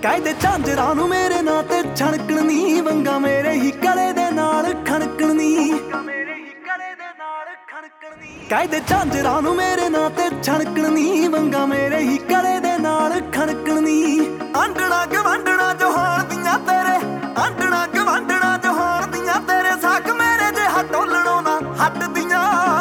ਕਾਇਦੇ ਝਾਂਜਰਾਂ ਨੂੰ ਮੇਰੇ ਨਾਂ ਤੇ ਛਣਕਣ ਨੀ, ਵੰਗਾ ਮੇਰੇ ਹੀ ਕਲੇ ਦੇ ਨਾਲ ਖਣਕਣ ਨੀ। ਕਾਇਦੇ ਝਾਂਜਰਾਂ ਨੂੰ ਮੇਰੇ ਨਾਂ ਤੇ ਛਣਕਣ ਨੀ, ਵੰਗਾ ਮੇਰੇ ਹੀ ਕਲੇ ਦੇ ਨਾਲ ਖਣਕਣ ਨੀ। ਆਂਡਣਾ ਗਵਾਂਡਣਾ ਜਹਾਨ ਦੀਆਂ ਤੇਰੇ, ਆਂਡਣਾ ਗਵਾਂਡਣਾ ਜਹਾਨ ਦੀਆਂ ਤੇਰੇ, ਸਾਕ ਮੇਰੇ ਜੇ ਹਟੋਲਣੋਂ ਨਾ ਹਟਦੀਆਂ।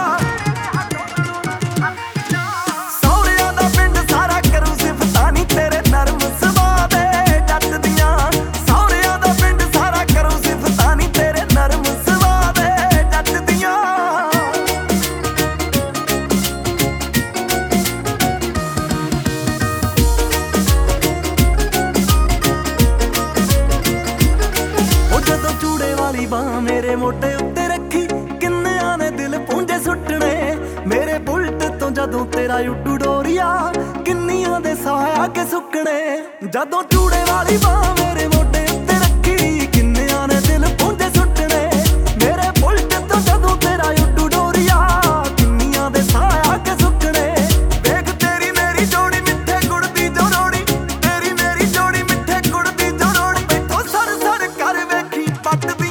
ਮੇਰੇ ਮੋਢੇ ਉੱਤੇ ਰੱਖੀ ਕਿੰਨਿਆਂ ਨੇ ਦਿਲ ਪੂੰਝੇ ਸੁੱਟਣੇ, ਮੇਰੇ ਬੁਲਟ ਤੋਂ ਜਦੋਂ ਤੇਰਾ ਉੱਡੂ ਡੋਰੀਆ, ਕਿੰਨੀਆਂ ਦੇ ਸਾਹ ਆ ਕੇ ਸੁੱਕਣੇ। ਜਦੋਂ ਚੂੜੇ ਵਾਲੀ ਬਾਹ ਮੇਰੇ ਮੋਢੇ ਉੱਤੇ ਰੱਖੀ ਕਿੰਨਿਆਂ ਨੇ ਦਿਲ ਪੂੰਝੇ ਸੁੱਟਣੇ, ਮੇਰੇ ਬੁਲਟ ਤੋਂ ਜਦੋਂ ਤੇਰਾ ਉੱਡੂ ਡੋਰੀਆ, ਕਿੰਨੀਆਂ ਦੇ ਸਾਹ ਆ ਕੇ ਸੁੱਕਣੇ। ਵੇਖ ਤੇਰੀ ਮੇਰੀ ਜੋੜੀ ਮਿੱਠੇ ਗੁੜ ਦੀ ਜੋੜੀ, ਤੇਰੀ ਮੇਰੀ ਜੋੜੀ ਮਿੱਠੇ ਗੁੜ ਦੀ ਜੋੜੀ, ਇੱਥੋਂ ਸਰ ਸਰ ਕਰ ਵੇਖੀ ਪੱਟਦੀਆਂ।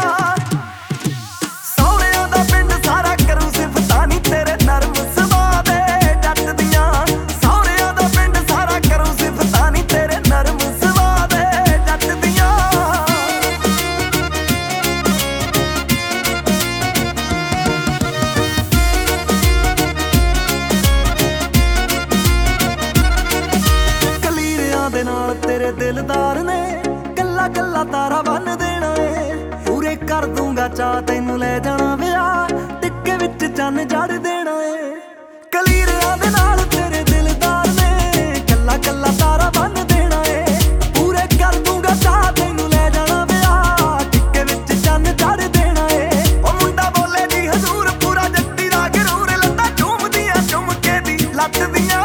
ਨਾਲ ਤੇਰੇ ਦਿਲਦਾਰ ਨੇ ਕੱਲਾ ਕੱਲਾ ਤਾਰਾ ਬੰਨ ਦੇਣਾ ਏ, ਪੂਰੇ ਕਰ ਦੂੰਗਾ ਚਾਹ ਤੈਨੂੰ ਲੈ ਜਾਣਾ ਵਿਆਹ, ਟਿੱਕੇ ਵਿੱਚ ਚੰਨ ਜੜ ਦੇਣਾ ਏ। ਕਲੀਰਿਆਂ ਦੇ ਨਾਲ ਤੇਰੇ ਦਿਲਦਾਰ ਨੇ ਕੱਲਾ ਕੱਲਾ ਤਾਰਾ ਬੰਨ ਦੇਣਾ ਏ, ਪੂਰੇ ਕਰ ਦੂੰਗਾ ਚਾਹ ਤੈਨੂੰ ਲੈ ਜਾਣਾ ਵਿਆਹ, ਟਿੱਕੇ ਵਿੱਚ ਚੰਨ ਜੜ ਦੇਣਾ ਏ। ਉਹ ਮੁੰਡਾ ਬੋਲੇ ਜੀ ਹਜ਼ੂਰ ਪੂਰਾ ਜੱਟੀ ਦਾ ਗਰੂਰ, ਲੱਤਾਂ ਝੂਮਦੀਆਂ ਝੁਮਕੇ ਦੀ ਲੱਤ ਦੀਆਂ।